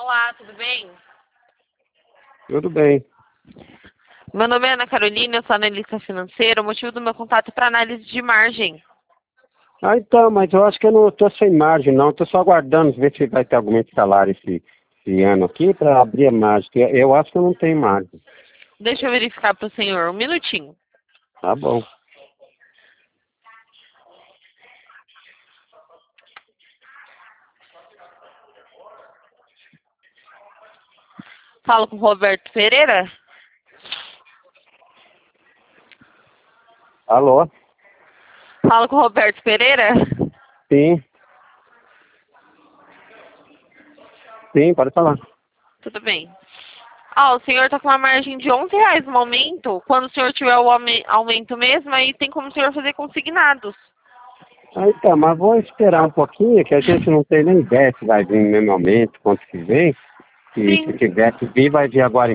Olá, tudo bem? Tudo bem. Meu nome é Ana Carolina, eu sou analista financeira. O motivo do meu contato é para análise de margem. Então, mas eu acho que eu não estou sem margem, não. Estou só aguardando ver se vai ter algum salário esse ano aqui para abrir a margem. Eu acho que eu não tenho margem. Deixa eu verificar para o senhor, um minutinho. Tá bom. Falo com o Roberto Pereira? Alô? Falo com o Roberto Pereira? Sim. Sim, pode falar. Tudo bem. O senhor está com uma margem de R$ 11 no aumento. Quando o senhor tiver o aumento mesmo, aí tem como o senhor fazer consignados. Então, mas vou esperar um pouquinho, que a gente não tem nem ideia se vai vir no mesmo aumento, quanto que vem. Se Sim. tiver que vir, vai vir agora